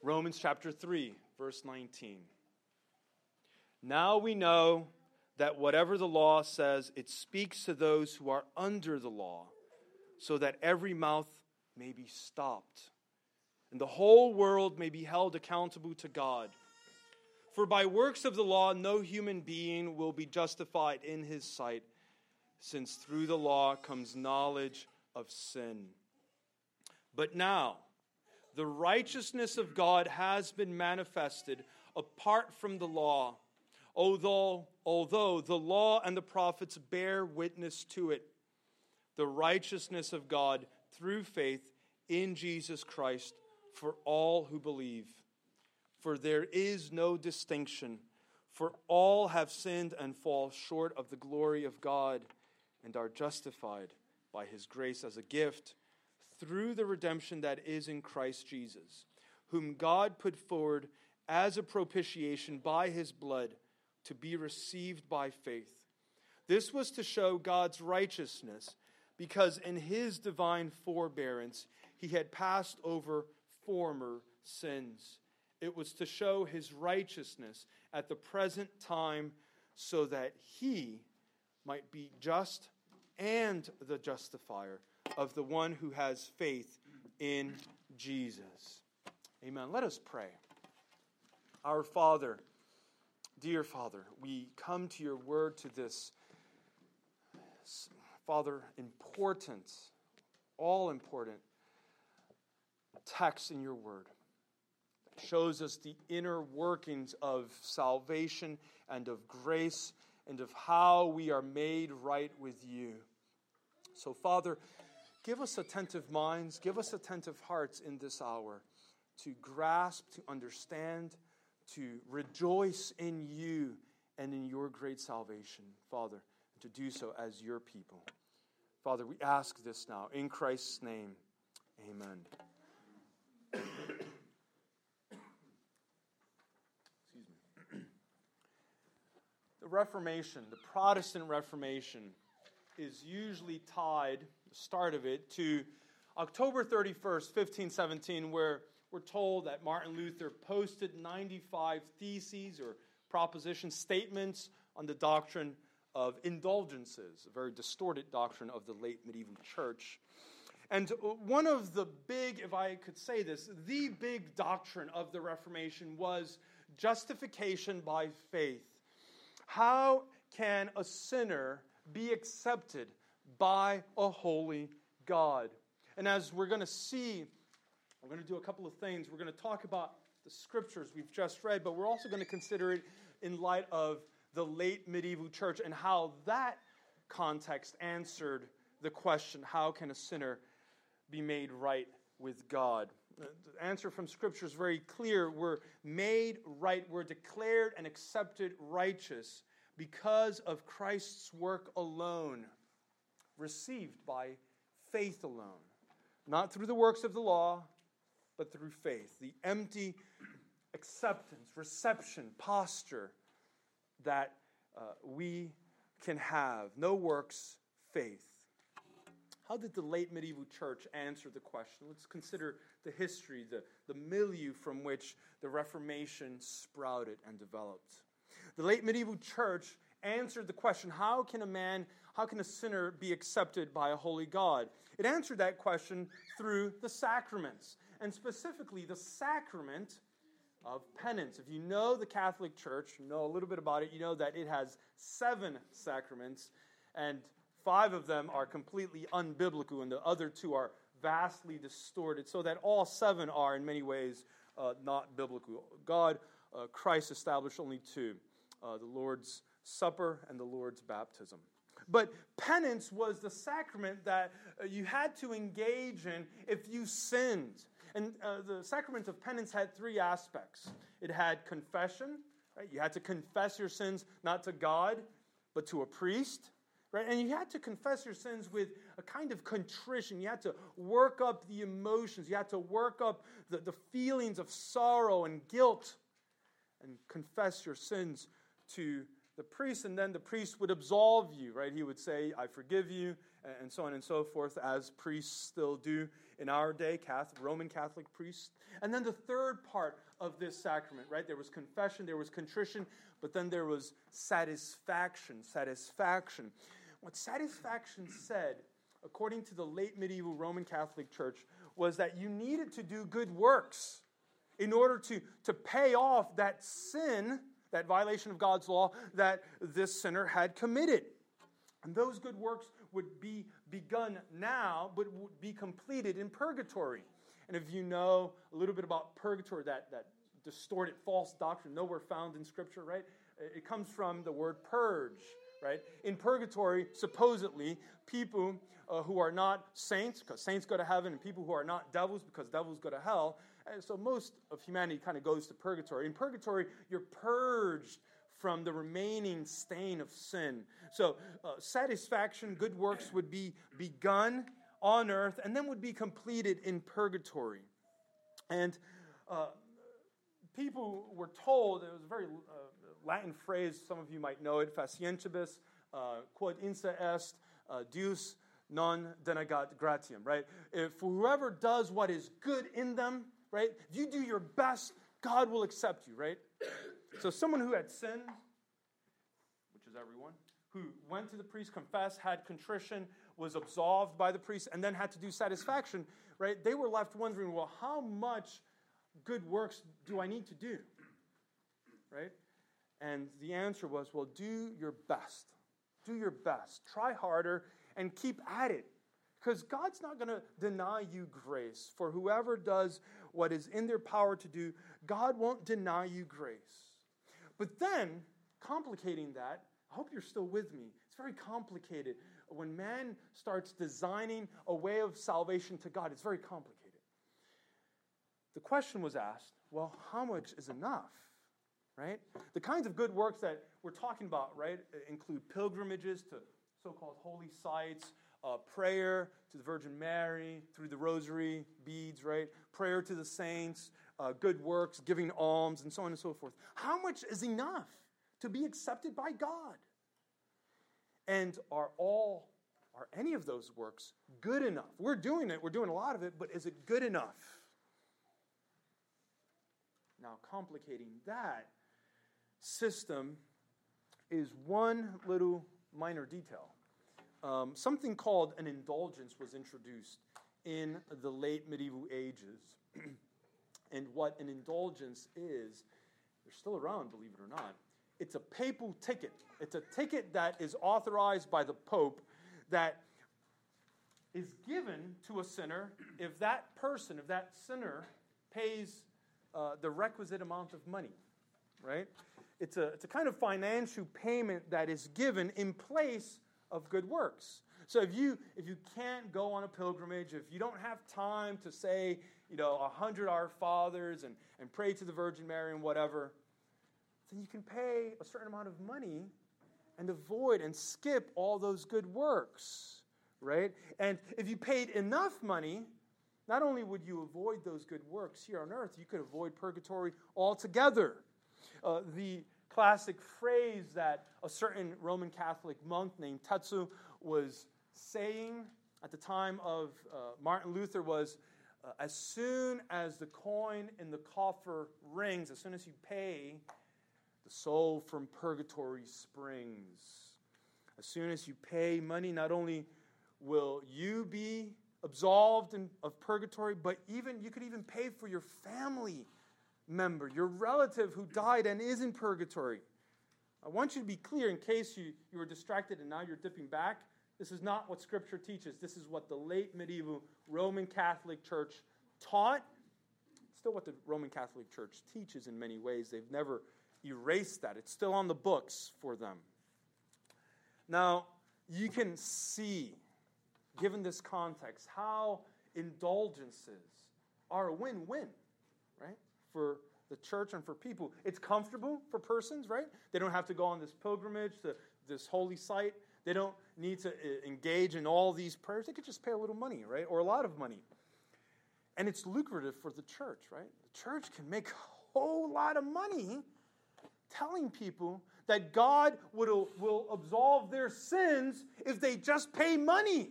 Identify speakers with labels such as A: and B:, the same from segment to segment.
A: Romans chapter 3, verse 19. Now we know that whatever the law says, it speaks to those who are under the law, so that every mouth may be stopped, and the whole world may be held accountable to God. For by works of the law, no human being will be justified in his sight, since through the law comes knowledge of sin. But now, the righteousness of God has been manifested apart from the law, although the law and the prophets bear witness to it. The righteousness of God through faith in Jesus Christ for all who believe. For there is no distinction, for all have sinned and fall short of the glory of God, and are justified by his grace as a gift through the redemption that is in Christ Jesus, whom God put forward as a propitiation by his blood to be received by faith. This was to show God's righteousness, because in his divine forbearance he had passed over former sins. It was to show his righteousness at the present time, so that he might be just and the justifier of the one who has faith in Jesus. Amen. Let us pray. Our Father, dear Father, we come to your word, to this, Father, important, all important text in your word that shows us the inner workings of salvation and of grace and of how we are made right with you. So, Father, give us attentive minds, give us attentive hearts in this hour to grasp, to understand, to rejoice in you and in your great salvation, Father, and to do so as your people. Father, we ask this now in Christ's name. Amen. Excuse me. The Reformation, the Protestant Reformation, is usually tied, the start of it, to October 31st, 1517, where we're told that Martin Luther posted 95 theses or proposition statements on the doctrine of indulgences, a very distorted doctrine of the late medieval church. And one of the big, if I could say this, the big doctrine of the Reformation was justification by faith. How can a sinner be accepted by a holy God? And as we're going to see, we're going to do a couple of things. We're going to talk about the scriptures we've just read, but we're also going to consider it in light of the late medieval church and how that context answered the question, how can a sinner be made right with God? The answer from Scripture is very clear. We're made right. We're declared and accepted righteous because of Christ's work alone, received by faith alone. Not through the works of the law, but through faith. The empty acceptance, reception, posture that we can have. No works, faith. How did the late medieval church answer the question? Let's consider the history, the milieu from which the Reformation sprouted and developed. The late medieval church answered the question, how can a sinner be accepted by a holy God? It answered that question through the sacraments, and specifically the sacrament of penance. If you know the Catholic Church, you know a little bit about it, you know that it has 7 sacraments, and 5 of them are completely unbiblical, and the other 2 are vastly distorted, so that all 7 are in many ways not biblical. Christ established only 2, the Lord's Supper and the Lord's baptism. But penance was the sacrament that you had to engage in if you sinned. And the sacrament of penance had 3 aspects. It had confession, right? You had to confess your sins not to God, but to a priest. Right? And you had to confess your sins with a kind of contrition. You had to work up the emotions. You had to work up the feelings of sorrow and guilt and confess your sins to the priest, and then the priest would absolve you, right? He would say, I forgive you, and so on and so forth, as priests still do in our day, Roman Catholic priests. And then the third part of this sacrament, right? There was confession, there was contrition, but then there was satisfaction. What satisfaction said, according to the late medieval Roman Catholic Church, was that you needed to do good works in order to pay off that sin, that violation of God's law that this sinner had committed. And those good works would be begun now, but would be completed in purgatory. And if you know a little bit about purgatory, that distorted false doctrine, nowhere found in Scripture, right? It comes from the word purge, right? In purgatory, supposedly, people who are not saints, because saints go to heaven, and people who are not devils, because devils go to hell. And so most of humanity kind of goes to purgatory. In purgatory, you're purged from the remaining stain of sin. So satisfaction, good works would be begun on earth and then would be completed in purgatory. And people were told, it was a very Latin phrase, some of you might know it, facientibus, quod insa est, Deus non denegat gratiam, right? If whoever does what is good in them, right? If you do your best, God will accept you, right? So someone who had sinned, which is everyone, who went to the priest, confessed, had contrition, was absolved by the priest, and then had to do satisfaction, right? They were left wondering, well, how much good works do I need to do, right? And the answer was, well, do your best. Do your best. Try harder and keep at it. Because God's not going to deny you grace. For whoever does what is in their power to do, God won't deny you grace. But then, complicating that, I hope you're still with me. It's very complicated. When man starts designing a way of salvation to God, it's very complicated. The question was asked, well, how much is enough? Right? The kinds of good works that we're talking about, right, include pilgrimages to so-called holy sites, prayer to the Virgin Mary, through the rosary, beads, right? Prayer to the saints, good works, giving alms, and so on and so forth. How much is enough to be accepted by God? And are any of those works good enough? We're doing it, we're doing a lot of it, but is it good enough? Now, complicating that system is one little minor detail. Something called an indulgence was introduced in the late medieval ages. And what an indulgence is, they're still around, believe it or not. It's a papal ticket. It's a ticket that is authorized by the Pope that is given to a sinner if that sinner pays the requisite amount of money, right? It's a kind of financial payment that is given in place of good works. So if you can't go on a pilgrimage, if you don't have time to say, 100 Our Fathers and pray to the Virgin Mary and whatever, then you can pay a certain amount of money and avoid and skip all those good works, right? And if you paid enough money, not only would you avoid those good works here on earth, you could avoid purgatory altogether. The classic phrase that a certain Roman Catholic monk named Tetsu was saying at the time of Martin Luther was, as soon as the coin in the coffer rings, as soon as you pay, the soul from purgatory springs. As soon as you pay money, not only will you be absolved of purgatory, but you could even pay for your family member, your relative who died and is in purgatory. I want you to be clear in case you were distracted and now you're dipping back. This is not what Scripture teaches. This is what the late medieval Roman Catholic Church taught. It's still what the Roman Catholic Church teaches in many ways. They've never erased that. It's still on the books for them. Now, you can see, given this context, how indulgences are a win-win, right? For the church and for people. It's comfortable for persons, right? They don't have to go on this pilgrimage to this holy site. They don't need to engage in all these prayers. They could just pay a little money, right? Or a lot of money. And it's lucrative for the church, right? The church can make a whole lot of money telling people that God will absolve their sins if they just pay money.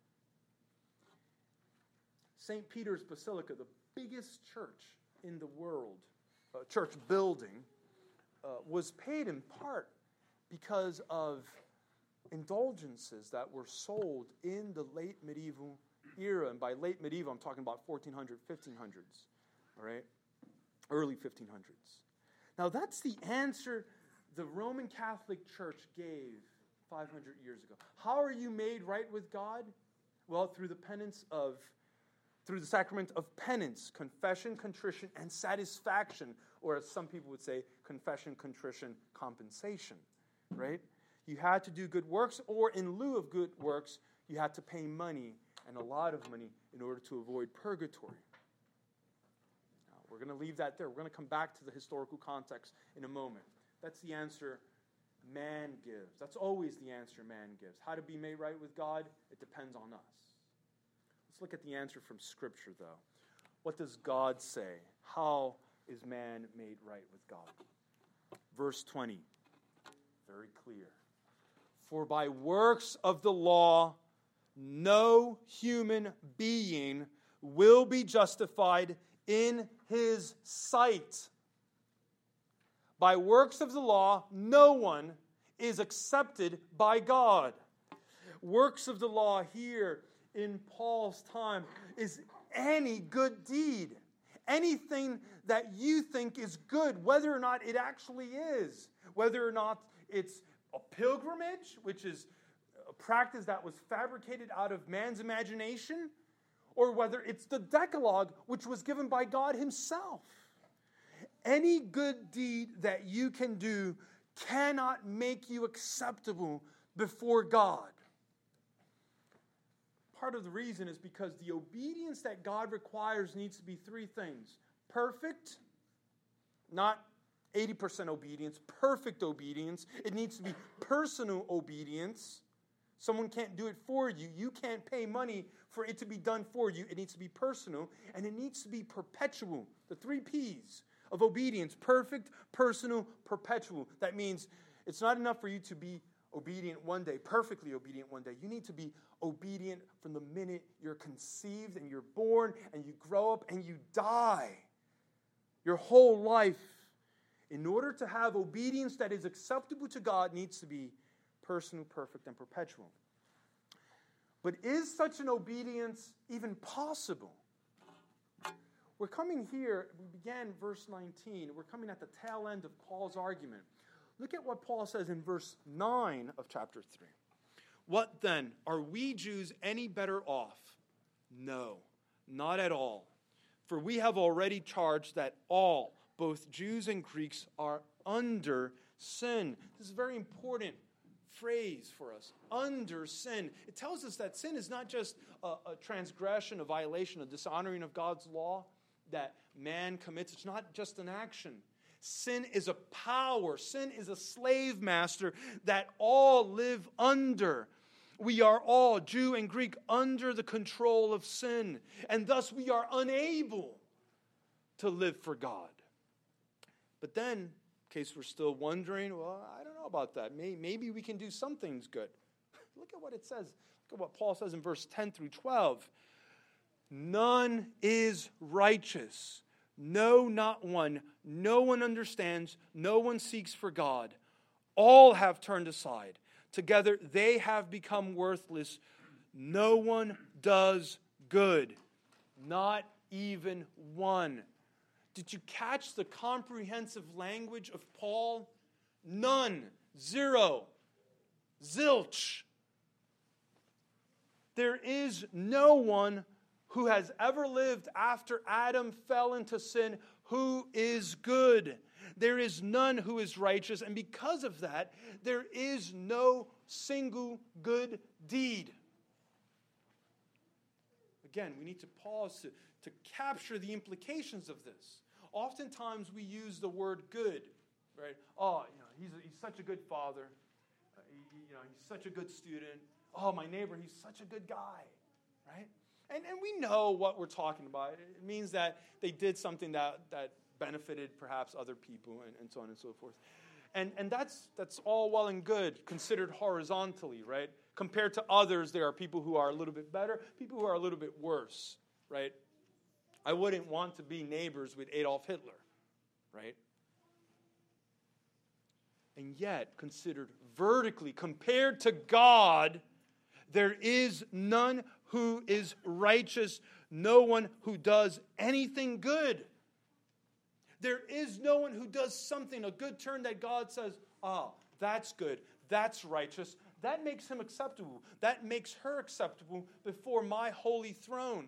A: St. Peter's Basilica, the biggest church in the world, church building, was paid in part because of indulgences that were sold in the late medieval era. And by late medieval, I'm talking about 1400s, 1500s, all right? Early 1500s. Now, that's the answer the Roman Catholic Church gave 500 years ago. How are you made right with God? Well, through the sacrament of penance, confession, contrition, and satisfaction, or as some people would say, confession, contrition, compensation, right? You had to do good works, or in lieu of good works, you had to pay money, and a lot of money, in order to avoid purgatory. Now, we're going to leave that there. We're going to come back to the historical context in a moment. That's the answer man gives. That's always the answer man gives. How to be made right with God? It depends on us. Let's look at the answer from Scripture, though. What does God say? How is man made right with God? Verse 20. Very clear. For by works of the law, no human being will be justified in his sight. By works of the law, no one is accepted by God. Works of the law here in Paul's time is any good deed. Anything that you think is good, whether or not it actually is. Whether or not it's a pilgrimage, which is a practice that was fabricated out of man's imagination, or whether it's the Decalogue, which was given by God himself. Any good deed that you can do cannot make you acceptable before God. Part of the reason is because the obedience that God requires needs to be three things. Perfect, not 80% obedience, perfect obedience. It needs to be personal obedience. Someone can't do it for you. You can't pay money for it to be done for you. It needs to be personal, and it needs to be perpetual. The 3 P's of obedience: perfect, personal, perpetual. That means it's not enough for you to be obedient one day, perfectly obedient one day. You need to be obedient from the minute you're conceived and you're born and you grow up and you die. Your whole life, in order to have obedience that is acceptable to God, needs to be personal, perfect, and perpetual. But is such an obedience even possible? We're coming here, we began verse 19, we're coming at the tail end of Paul's argument. Look at what Paul says in verse 9 of chapter 3. What then? Are we Jews any better off? No, not at all. For we have already charged that all, both Jews and Greeks, are under sin. This is a very important phrase for us. Under sin. It tells us that sin is not just a transgression, a violation, a dishonoring of God's law that man commits. It's not just an action. Sin is a power. Sin is a slave master that all live under. We are all, Jew and Greek, under the control of sin. And thus we are unable to live for God. But then, in case we're still wondering, well, I don't know about that. Maybe we can do some things good. Look at what it says. Look at what Paul says in verse 10 through 12. None is righteous. No, not one. No one understands. No one seeks for God. All have turned aside. Together they have become worthless. No one does good. Not even one. Did you catch the comprehensive language of Paul? None. Zero. Zilch. There is no one who has ever lived after Adam fell into sin who is good. There is none who is righteous, and because of that, there is no single good deed. Again, we need to pause to capture the implications of this. Oftentimes we use the word good, right? Oh, he's such a good father. He's such a good student. Oh, my neighbor, he's such a good guy, right? And we know what we're talking about. It means that they did something that benefited perhaps other people and so on and so forth. And that's all well and good, considered horizontally, right? Compared to others, there are people who are a little bit better, people who are a little bit worse, right? I wouldn't want to be neighbors with Adolf Hitler, right? And yet, considered vertically, compared to God, there is none who is righteous, no one who does anything good. There is no one who does something, a good turn that God says, that's good, that's righteous, that makes him acceptable, that makes her acceptable before my holy throne.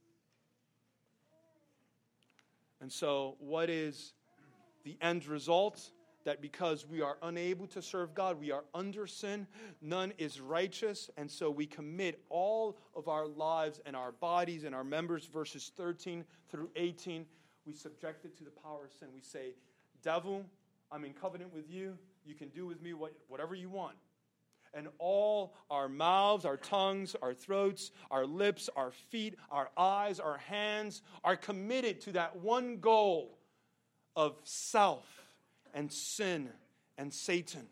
A: And so, what is the end result? That because we are unable to serve God, we are under sin, none is righteous, and so we commit all of our lives and our bodies and our members, verses 13 through 18, we subject it to the power of sin. We say, devil, I'm in covenant with you. You can do with me whatever you want. And all our mouths, our tongues, our throats, our lips, our feet, our eyes, our hands are committed to that one goal of self and sin and Satan.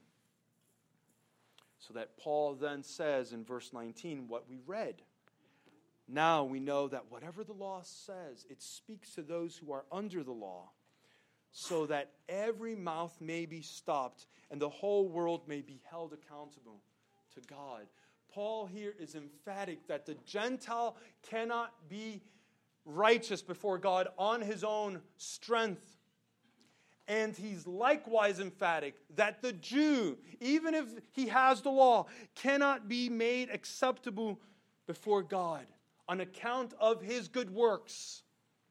A: So that Paul then says in verse 19 what we read. Now we know that whatever the law says, it speaks to those who are under the law, so that every mouth may be stopped and the whole world may be held accountable to God. Paul here is emphatic that the Gentile cannot be righteous before God on his own strength. And he's likewise emphatic that the Jew, even if he has the law, cannot be made acceptable before God on account of his good works,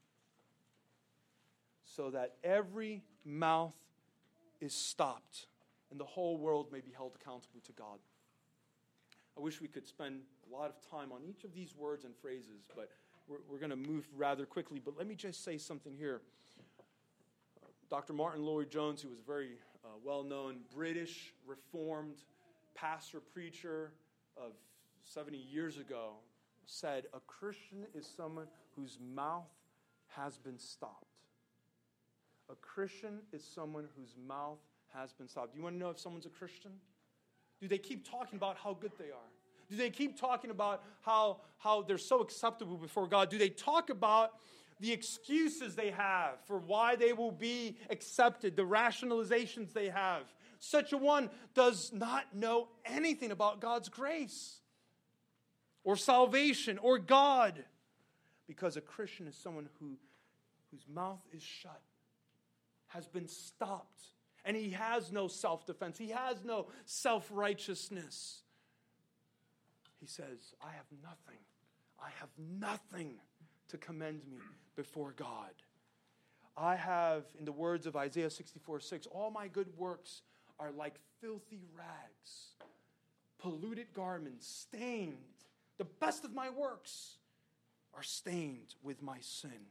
A: so that every mouth is stopped and the whole world may be held accountable to God. I wish we could spend a lot of time on each of these words and phrases, but we're going to move rather quickly. But let me just say something here. Dr. Martin Lloyd-Jones, who was a very well-known British Reformed pastor, preacher of 70 years ago, said, a Christian is someone whose mouth has been stopped. A Christian is someone whose mouth has been stopped. Do you want to know if someone's a Christian? Do they keep talking about how good they are? Do they keep talking about how they're so acceptable before God? Do they talk about the excuses they have for why they will be accepted, the rationalizations they have? Such a one does not know anything about God's grace or salvation or God, because a Christian is someone whose mouth is shut, has been stopped, and he has no self-defense. He has no self-righteousness. He says, I have nothing to commend me before God. I have, in the words of Isaiah 64:6, all my good works are like filthy rags, polluted garments, stained. The best of my works are stained with my sin.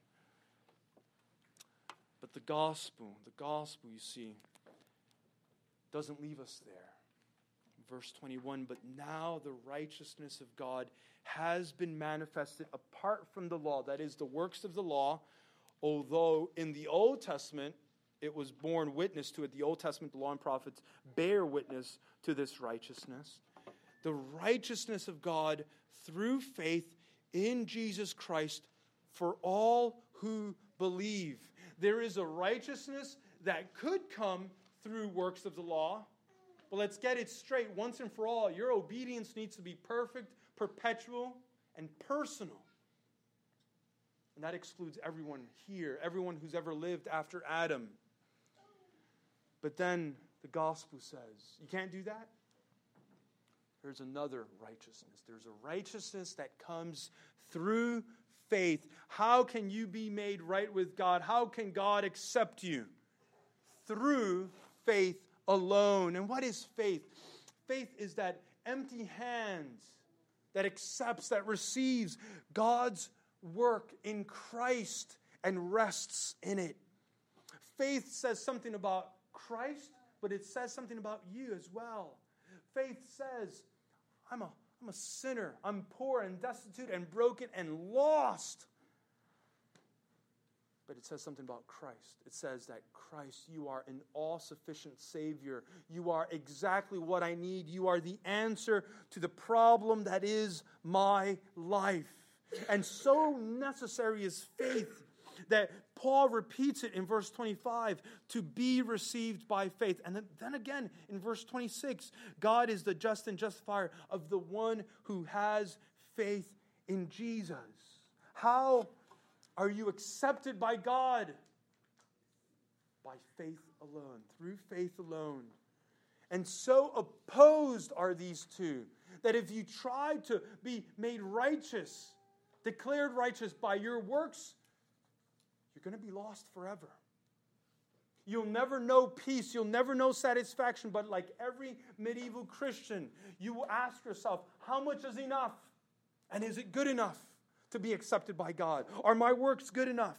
A: But the gospel, you see, doesn't leave us there. Verse 21, but now the righteousness of God has been manifested apart from the law, that is, the works of the law, although in the Old Testament it was borne witness to it. The Old Testament, the law and prophets bear witness to this righteousness. The righteousness of God through faith in Jesus Christ for all who believe. There is a righteousness that could come through works of the law. But let's get it straight once and for all. Your obedience needs to be perfect, perpetual, and personal. And that excludes everyone here, everyone who's ever lived after Adam. But then the gospel says, you can't do that? There's another righteousness. There's a righteousness that comes through faith. How can you be made right with God? How can God accept you? Through faith alone. And what is faith? Faith is that empty hand that accepts, that receives God's work in Christ and rests in it. Faith says something about Christ, but it says something about you as well. Faith says, I'm a sinner. I'm poor and destitute and broken and lost. But it says something about Christ. It says that Christ, you are an all-sufficient Savior. You are exactly what I need. You are the answer to the problem that is my life. And so necessary is faith that Paul repeats it in verse 25, to be received by faith. And then again in verse 26, God is the just and justifier of the one who has faith in Jesus. How are you accepted by God? By faith alone, through faith alone. And so opposed are these two, that if you try to be made righteous, declared righteous by your works, you're going to be lost forever. You'll never know peace. You'll never know satisfaction. But like every medieval Christian, you will ask yourself, how much is enough? And is it good enough to be accepted by God? Are my works good enough?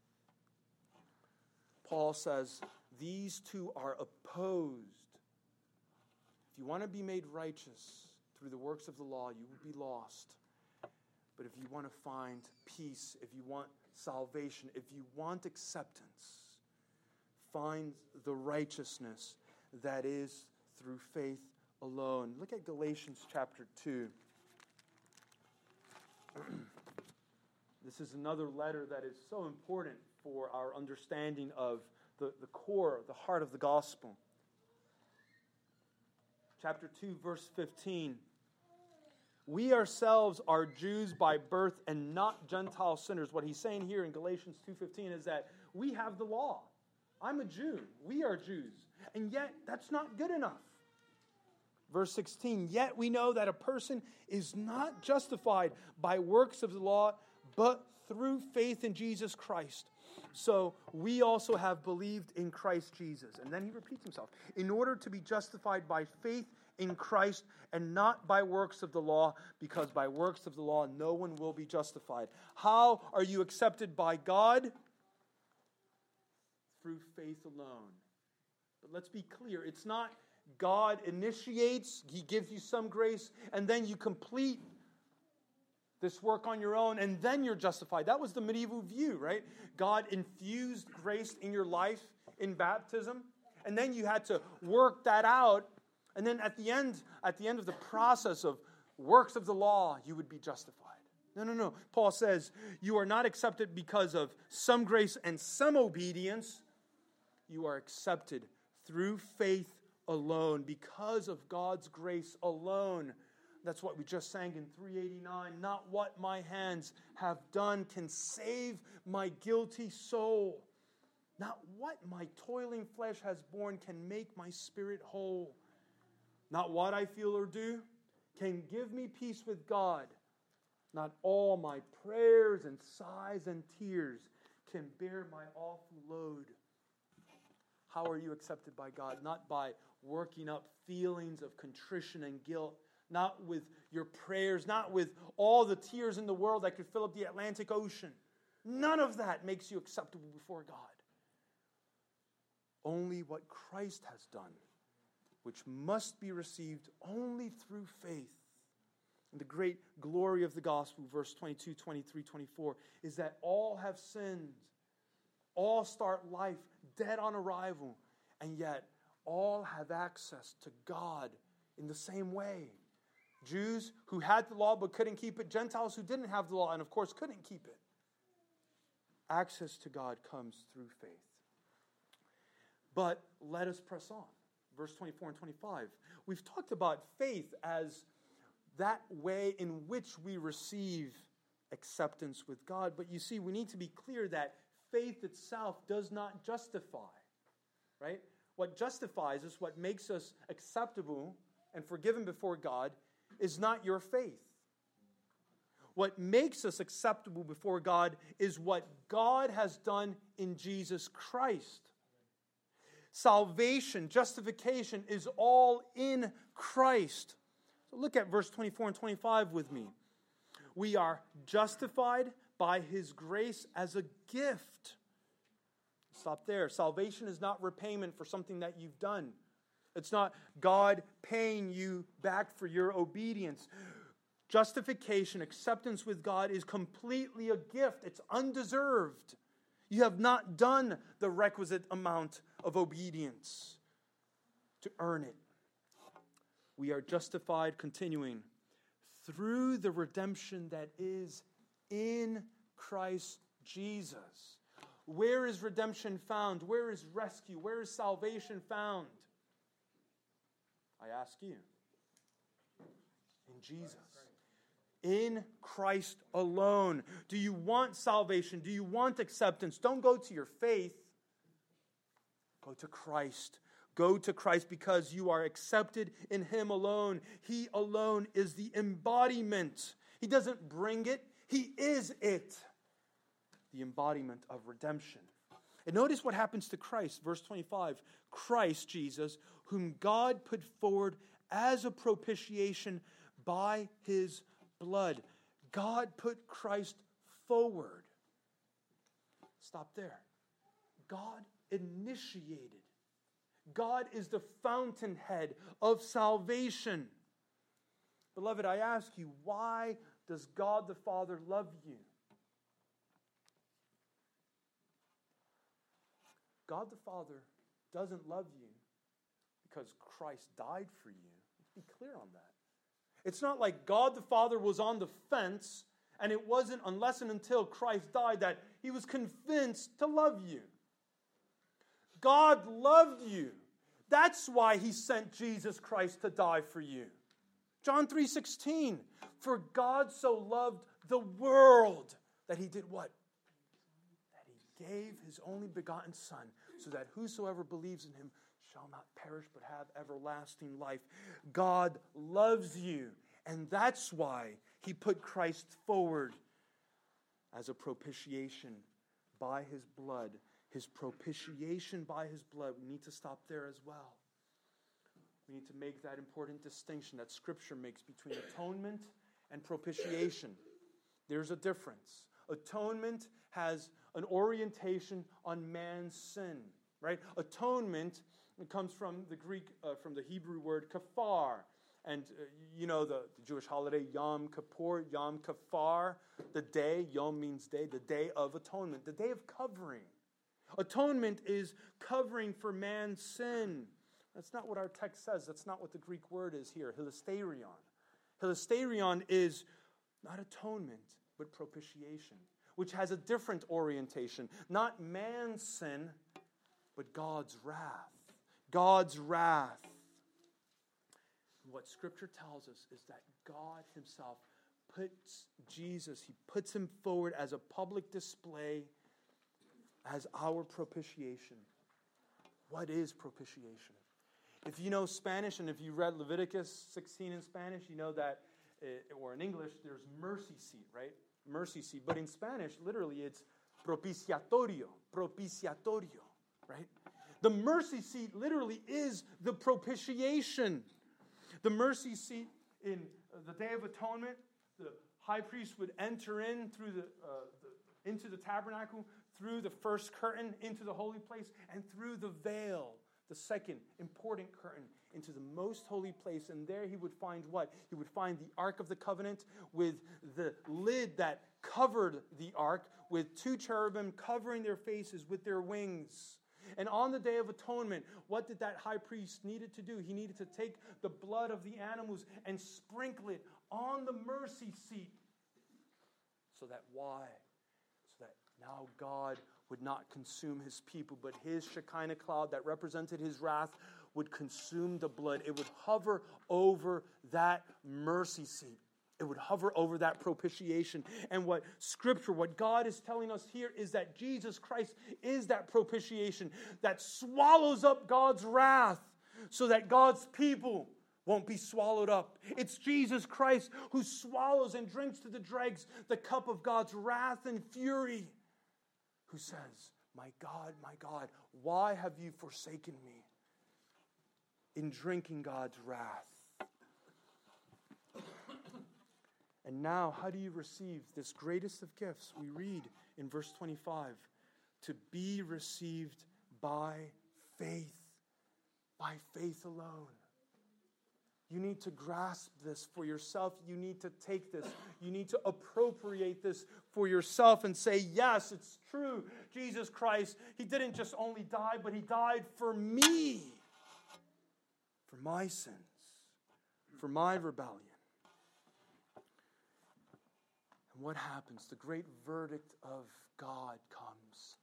A: Paul says, these two are opposed. If you want to be made righteous through the works of the law, you will be lost. But if you want to find peace, if you want salvation, if you want acceptance, find the righteousness that is through faith alone. Look at Galatians chapter 2. This is another letter that is so important for our understanding of the core, the heart of the gospel. Chapter 2, verse 15. We ourselves are Jews by birth and not Gentile sinners. What he's saying here in Galatians 2:15 is that we have the law. I'm a Jew. We are Jews. And yet, that's not good enough. Verse 16, yet we know that a person is not justified by works of the law, but through faith in Jesus Christ. So we also have believed in Christ Jesus. And then he repeats himself. In order to be justified by faith in Christ and not by works of the law, because by works of the law no one will be justified. How are you accepted by God? Through faith alone. But let's be clear, it's not God initiates, he gives you some grace, and then you complete this work on your own, and then you're justified. That was the medieval view, right? God infused grace in your life in baptism, and then you had to work that out, and then at the end of the process of works of the law, you would be justified. No. Paul says, you are not accepted because of some grace and some obedience. You are accepted through faith alone, because of God's grace alone. That's what we just sang in 389. Not what my hands have done can save my guilty soul. Not what my toiling flesh has borne can make my spirit whole. Not what I feel or do can give me peace with God. Not all my prayers and sighs and tears can bear my awful load. How are you accepted by God? Not by working up feelings of contrition and guilt, not with your prayers, not with all the tears in the world that could fill up the Atlantic Ocean. None of that makes you acceptable before God. Only what Christ has done, which must be received only through faith. And the great glory of the gospel, verse 22, 23, 24, is that all have sinned. All start life dead on arrival, and yet all have access to God in the same way. Jews who had the law but couldn't keep it, Gentiles who didn't have the law and of course couldn't keep it. Access to God comes through faith. But let us press on. Verse 24 and 25. We've talked about faith as that way in which we receive acceptance with God, but you see, we need to be clear that faith itself does not justify, right? What justifies us, what makes us acceptable and forgiven before God, is not your faith. What makes us acceptable before God is what God has done in Jesus Christ. Salvation, justification is all in Christ. So look at verse 24 and 25 with me. We are justified by His grace as a gift. Stop there. Salvation is not repayment for something that you've done. It's not God paying you back for your obedience. Justification, acceptance with God is completely a gift. It's undeserved. You have not done the requisite amount of obedience to earn it. We are justified, continuing, through the redemption that is in Christ Jesus. Where is redemption found? Where is rescue? Where is salvation found? I ask you. In Jesus. In Christ alone. Do you want salvation? Do you want acceptance? Don't go to your faith. Go to Christ. Go to Christ because you are accepted in Him alone. He alone is the embodiment. He doesn't bring it. He is it. The embodiment of redemption. And notice what happens to Christ. Verse 25. Christ Jesus, whom God put forward as a propitiation by His blood. God put Christ forward. Stop there. God initiated. God is the fountainhead of salvation. Beloved, I ask you, why does God the Father love you? God the Father doesn't love you because Christ died for you. Let's be clear on that. It's not like God the Father was on the fence and it wasn't unless and until Christ died that He was convinced to love you. God loved you. That's why He sent Jesus Christ to die for you. John 3:16, for God so loved the world that He did what? That He gave His only begotten Son, so that whosoever believes in Him shall not perish but have everlasting life. God loves you, and that's why He put Christ forward as a propitiation by His blood. His propitiation by His blood. We need to stop there as well. We need to make that important distinction that Scripture makes between atonement and propitiation. There's a difference. Atonement has an orientation on man's sin, right? Atonement comes from the Greek, from the Hebrew word kafar. And you know the Jewish holiday Yom Kippur, Yom Kafar, the day, Yom means day, the day of atonement, the day of covering. Atonement is covering for man's sin. That's not what our text says. That's not what the Greek word is here, hilasterion. Hilasterion is not atonement, but propitiation, which has a different orientation. Not man's sin, but God's wrath. God's wrath. What Scripture tells us is that God Himself puts Jesus, He puts Him forward as a public display as our propitiation. What is propitiation? If you know Spanish and if you read Leviticus 16 in Spanish, you know that, or in English, there's mercy seat, right? Mercy seat. But in Spanish, literally, it's propiciatorio, right? The mercy seat literally is the propitiation. The mercy seat in the Day of Atonement, the high priest would enter in through into the tabernacle, through the first curtain into the holy place, and through the veil, the second important curtain, into the most holy place. And there he would find what? He would find the Ark of the Covenant with the lid that covered the Ark, with two cherubim covering their faces with their wings. And on the Day of Atonement, what did that high priest needed to do? He needed to take the blood of the animals and sprinkle it on the mercy seat. So that why? So that now God would not consume His people, but His Shekinah cloud that represented His wrath would consume the blood. It would hover over that mercy seat. It would hover over that propitiation. And what Scripture, what God is telling us here is that Jesus Christ is that propitiation that swallows up God's wrath so that God's people won't be swallowed up. It's Jesus Christ who swallows and drinks to the dregs the cup of God's wrath and fury, who says, my God, why have you forsaken me? In drinking God's wrath. And now, how do you receive this greatest of gifts? We read in verse 25, to be received by faith alone. You need to grasp this for yourself. You need to take this. You need to appropriate this for yourself and say, yes, it's true. Jesus Christ, He didn't just only die, but He died for me, for my sins, for my rebellion. And what happens? The great verdict of God comes.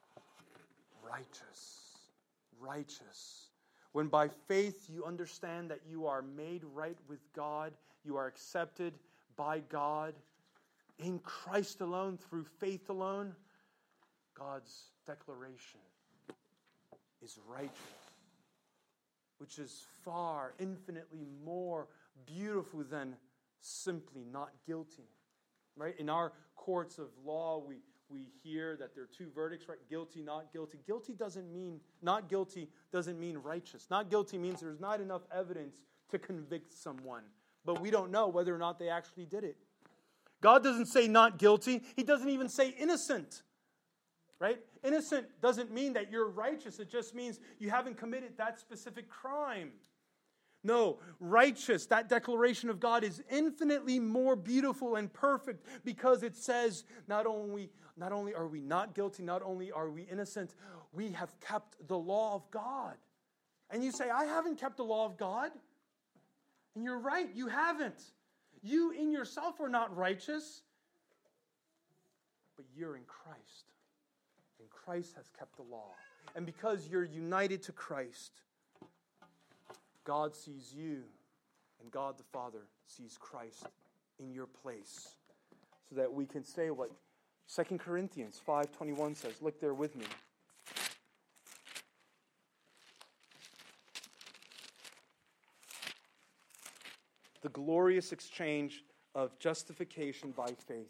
A: Righteous. When by faith you understand that you are made right with God, you are accepted by God in Christ alone, through faith alone, God's declaration is righteous, which is far, infinitely more beautiful than simply not guilty. Right? In our courts of law, we hear that there are two verdicts, right? Guilty, not guilty. Not guilty doesn't mean righteous. Not guilty means there's not enough evidence to convict someone. But we don't know whether or not they actually did it. God doesn't say not guilty. He doesn't even say innocent. Right? Innocent doesn't mean that you're righteous. It just means you haven't committed that specific crime. No, righteous, that declaration of God is infinitely more beautiful and perfect because it says not only are we not guilty, not only are we innocent, we have kept the law of God. And you say, I haven't kept the law of God. And you're right, you haven't. You in yourself are not righteous, but you're in Christ. And Christ has kept the law. And because you're united to Christ, God sees you, and God the Father sees Christ in your place. So that we can say what 2 Corinthians 5:21 says. Look there with me. The glorious exchange of justification by faith.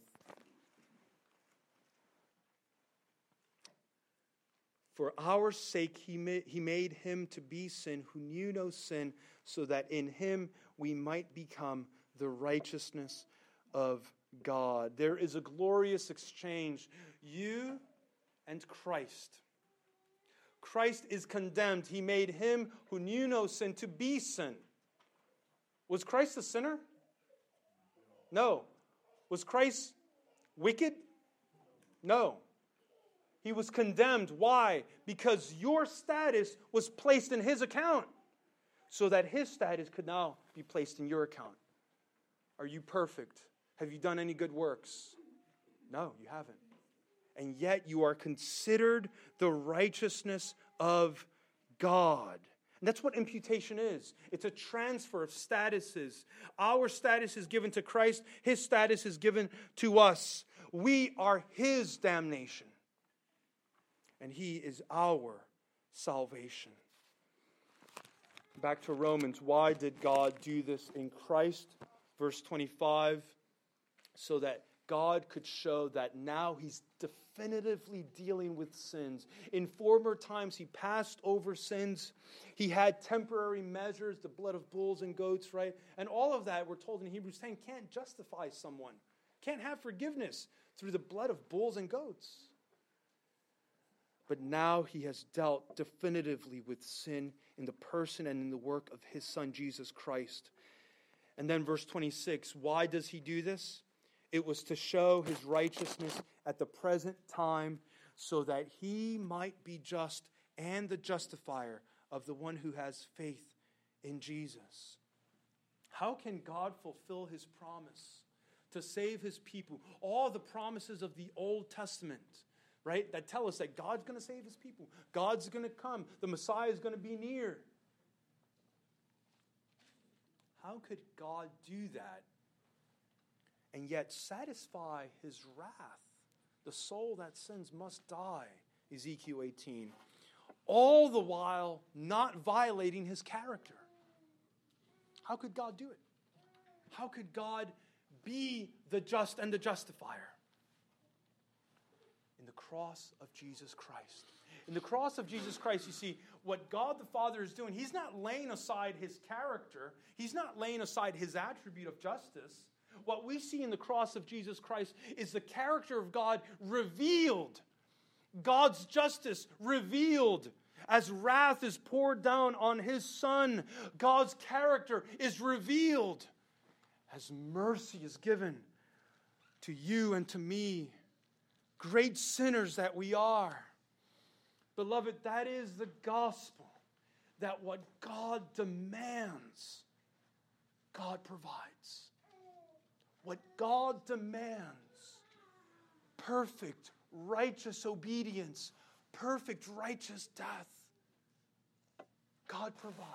A: For our sake he made him to be sin who knew no sin, so that in him we might become the righteousness of God. There is a glorious exchange. You and Christ. Christ is condemned. He made him who knew no sin to be sin. Was Christ a sinner? No. Was Christ wicked? No. He was condemned. Why? Because your status was placed in his account, so that his status could now be placed in your account. Are you perfect? Have you done any good works? No, you haven't. And yet you are considered the righteousness of God. And that's what imputation is. It's a transfer of statuses. Our status is given to Christ. His status is given to us. We are his damnation. And he is our salvation. Back to Romans. Why did God do this in Christ? Verse 25. So that God could show that now he's definitively dealing with sins. In former times he passed over sins. He had temporary measures, the blood of bulls and goats, right? And all of that, we're told in Hebrews 10, can't justify someone. Can't have forgiveness through the blood of bulls and goats. But now he has dealt definitively with sin in the person and in the work of his Son, Jesus Christ. And then verse 26, why does he do this? It was to show his righteousness at the present time, so that he might be just and the justifier of the one who has faith in Jesus. How can God fulfill his promise to save his people? All the promises of the Old Testament, right, that tell us that God's going to save his people. God's going to come. The Messiah is going to be near. How could God do that and yet satisfy his wrath? The soul that sins must die, Ezekiel 18. All the while not violating his character. How could God do it? How could God be the just and the justifier? In the cross of Jesus Christ. In the cross of Jesus Christ, you see, what God the Father is doing, he's not laying aside his character. He's not laying aside his attribute of justice. What we see in the cross of Jesus Christ is the character of God revealed. God's justice revealed. As wrath is poured down on His Son, God's character is revealed. As mercy is given to you and to me, great sinners that we are. Beloved, that is the gospel. That what God demands, God provides. What God demands, perfect, righteous obedience, perfect, righteous death, God provides.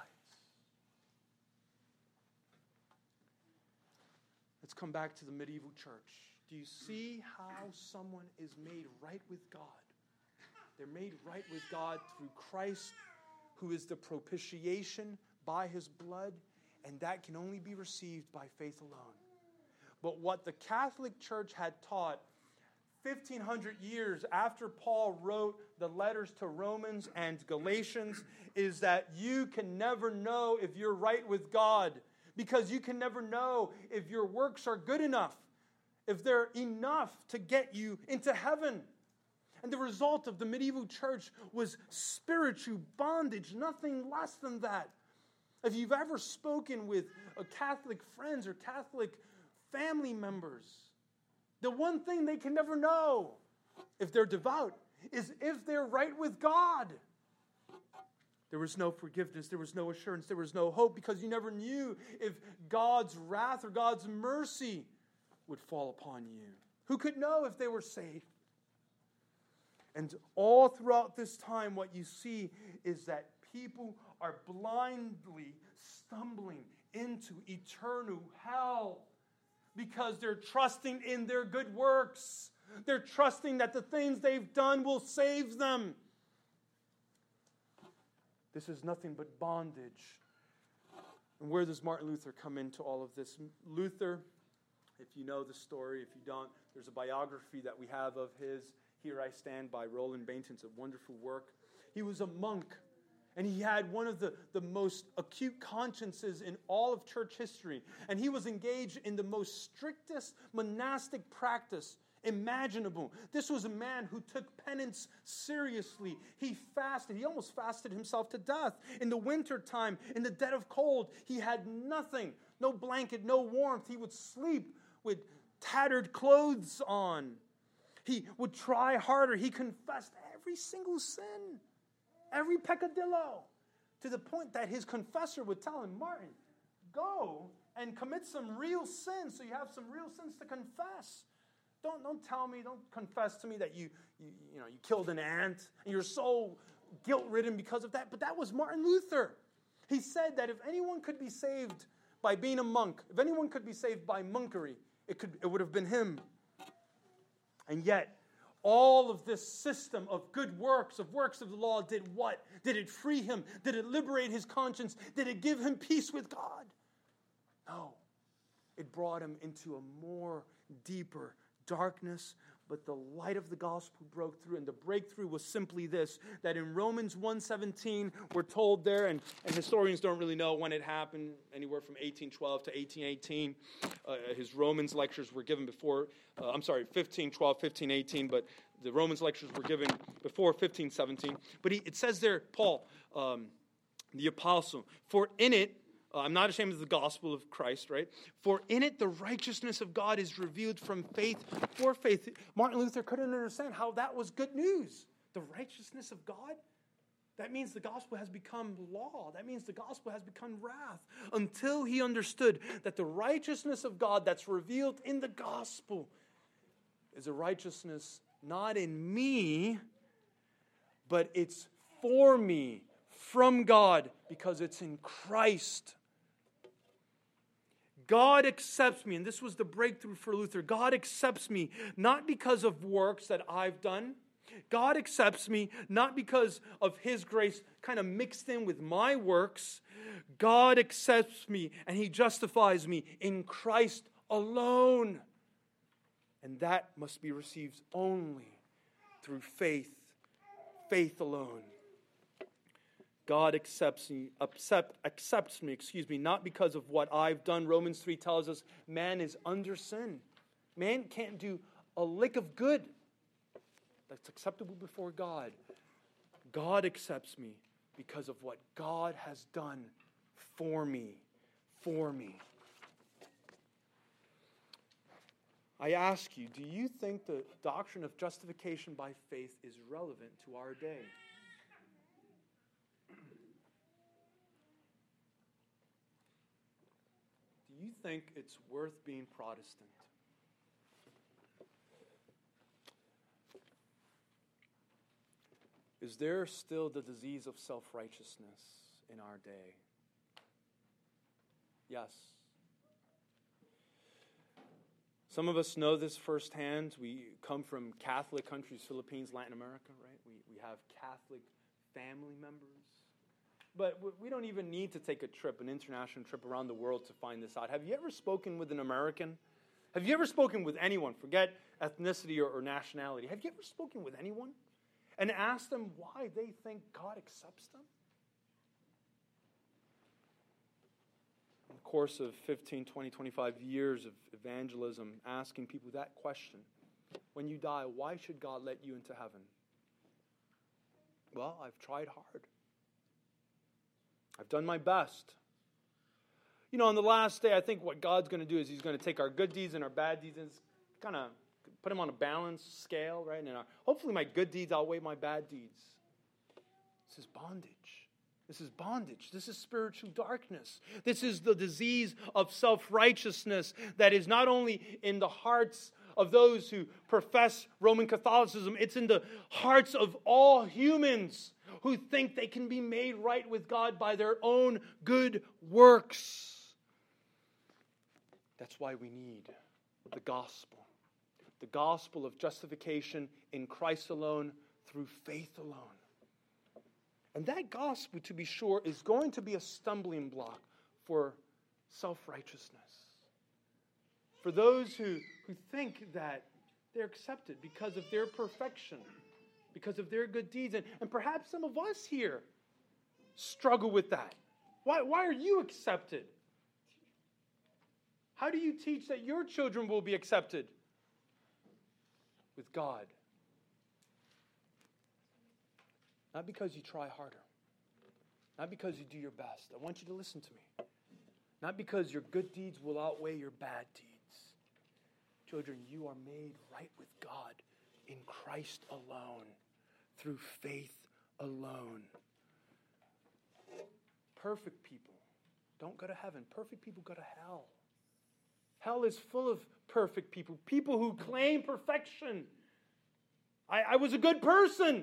A: Let's come back to the medieval church. Do you see how someone is made right with God? They're made right with God through Christ, who is the propitiation by His blood, and that can only be received by faith alone. But what the Catholic Church had taught 1,500 years after Paul wrote the letters to Romans and Galatians is that you can never know if you're right with God, because you can never know if your works are good enough, if they're enough to get you into heaven. And the result of the medieval church was spiritual bondage, nothing less than that. If you've ever spoken with Catholic friends or Catholic family members, the one thing they can never know, if they're devout, is if they're right with God. There was no forgiveness, there was no assurance, there was no hope, because you never knew if God's wrath or God's mercy would fall upon you. Who could know if they were saved? And all throughout this time, what you see is that people are blindly stumbling into eternal hell because they're trusting in their good works. They're trusting that the things they've done will save them. This is nothing but bondage. And where does Martin Luther come into all of this? Luther, if you know the story, if you don't, there's a biography that we have of his, Here I Stand, by Roland Bainton. It's a wonderful work. He was a monk, and he had one of the most acute consciences in all of church history. And he was engaged in the most strictest monastic practice imaginable. This was a man who took penance seriously. He fasted. He almost fasted himself to death. In the winter time, in the dead of cold, he had nothing, no blanket, no warmth. He would sleep with tattered clothes on. He would try harder. He confessed every single sin, every peccadillo, to the point that his confessor would tell him, Martin, go and commit some real sins so you have some real sins to confess. Don't tell me, don't confess to me that you killed an ant and you're so guilt-ridden because of that. But that was Martin Luther. He said that if anyone could be saved by being a monk, if anyone could be saved by monkery, it would have been him. And yet, all of this system of good works, of works of the law, did what? Did it free him? Did it liberate his conscience? Did it give him peace with God? No. It brought him into a more deeper darkness, but the light of the gospel broke through, and the breakthrough was simply this, that in Romans 1:17, we're told there, and historians don't really know when it happened, anywhere from 1812 to 1818. His Romans lectures were given before, 1512, 1518, but the Romans lectures were given before 1517. But it says there, Paul, the apostle, for in it, I'm not ashamed of the gospel of Christ, right? For in it the righteousness of God is revealed from faith for faith. Martin Luther couldn't understand how that was good news. The righteousness of God? That means the gospel has become law. That means the gospel has become wrath. Until he understood that the righteousness of God that's revealed in the gospel is a righteousness not in me, but it's for me, from God, because it's in Christ. God accepts me, and this was the breakthrough for Luther. God accepts me not because of works that I've done. God accepts me not because of His grace kind of mixed in with my works. God accepts me, and He justifies me in Christ alone. And that must be received only through faith, faith alone. God accepts me, not because of what I've done. Romans 3 tells us man is under sin. Man can't do a lick of good that's acceptable before God. God accepts me because of what God has done for me. For me. I ask you, do you think the doctrine of justification by faith is relevant to our day? Do you think it's worth being Protestant? Is there still the disease of self-righteousness in our day? Yes. Some of us know this firsthand. We come from Catholic countries, Philippines, Latin America, right? We have Catholic family members. But we don't even need to take an international trip around the world to find this out. Have you ever spoken with an American? Have you ever spoken with anyone? Forget ethnicity or nationality. Have you ever spoken with anyone and asked them why they think God accepts them? In the course of 15, 20, 25 years of evangelism, asking people that question, when you die, why should God let you into heaven? Well, I've tried hard. I've done my best. On the last day, I think what God's going to do is He's going to take our good deeds and our bad deeds and kind of put them on a balanced scale, right? And hopefully my good deeds outweigh my bad deeds. This is bondage. This is bondage. This is spiritual darkness. This is the disease of self-righteousness that is not only in the hearts of those who profess Roman Catholicism, it's in the hearts of all humans who think they can be made right with God by their own good works. That's why we need the gospel. The gospel of justification in Christ alone, through faith alone. And that gospel, to be sure, is going to be a stumbling block for self-righteousness. For those who think that they're accepted because of their perfection, because of their good deeds. And perhaps some of us here struggle with that. Why are you accepted? How do you teach that your children will be accepted with God? Not because you try harder. Not because you do your best. I want you to listen to me. Not because your good deeds will outweigh your bad deeds. Children, you are made right with God in Christ alone, through faith alone. Perfect people don't go to heaven. Perfect people go to hell. Hell is full of perfect people, people who claim perfection. I was a good person.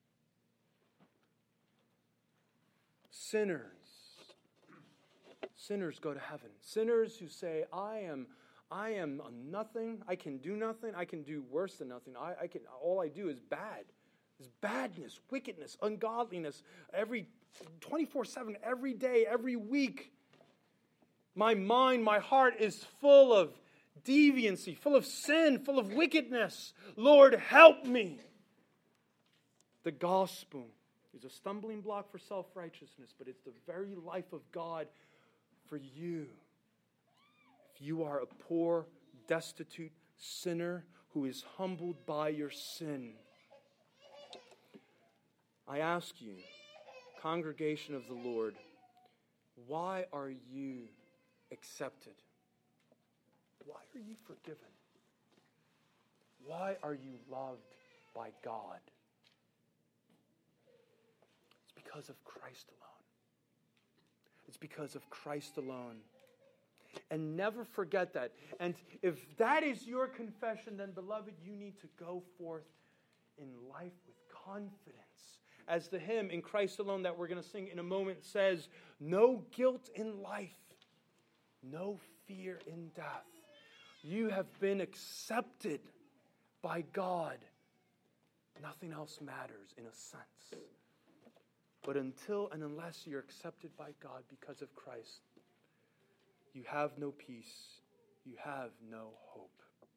A: Sinners go to heaven. Sinners who say, I am a nothing. I can do nothing. I can do worse than nothing. All I do is bad. Is badness, wickedness, ungodliness, 24/7, every day, every week. My mind, my heart is full of deviancy, full of sin, full of wickedness. Lord, help me. The gospel is a stumbling block for self-righteousness, but it's the very life of God for you. If you are a poor, destitute sinner who is humbled by your sin, I ask you, congregation of the Lord, why are you accepted? Why are you forgiven? Why are you loved by God? It's because of Christ alone. It's because of Christ alone. And never forget that. And if that is your confession, then, beloved, you need to go forth in life with confidence. As the hymn, In Christ Alone, that we're going to sing in a moment says, no guilt in life, no fear in death. You have been accepted by God. Nothing else matters in a sense. But until and unless you're accepted by God because of Christ, you have no peace. You have no hope.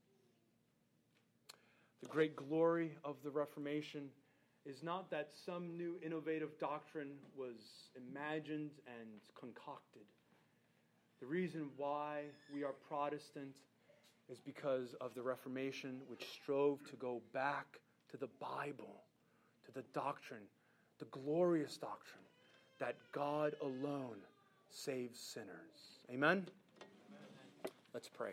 A: The great glory of the Reformation is not that some new innovative doctrine was imagined and concocted. The reason why we are Protestant is because of the Reformation, which strove to go back to the Bible, to the doctrine the glorious doctrine that God alone saves sinners. Amen? Let's pray.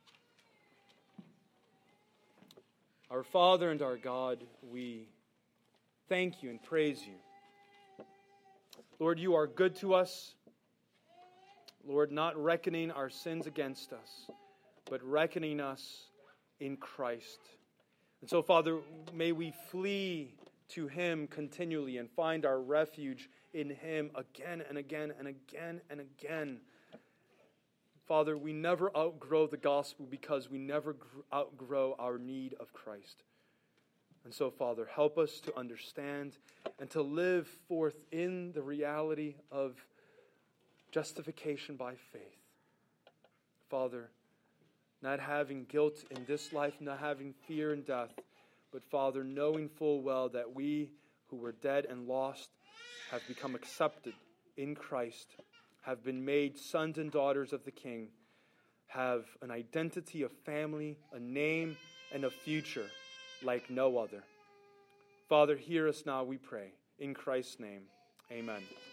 A: Our Father and our God, we thank you and praise you. Lord, you are good to us. Lord, not reckoning our sins against us, but reckoning us in Christ. And so, Father, may we flee to Him continually and find our refuge in Him again and again and again and again. Father, we never outgrow the gospel because we never outgrow our need of Christ. And so, Father, help us to understand and to live forth in the reality of justification by faith. Father, not having guilt in this life, not having fear in death, but Father, knowing full well that we who were dead and lost have become accepted in Christ, have been made sons and daughters of the King, have an identity, a family, a name, and a future like no other. Father, hear us now, we pray. In Christ's name, amen.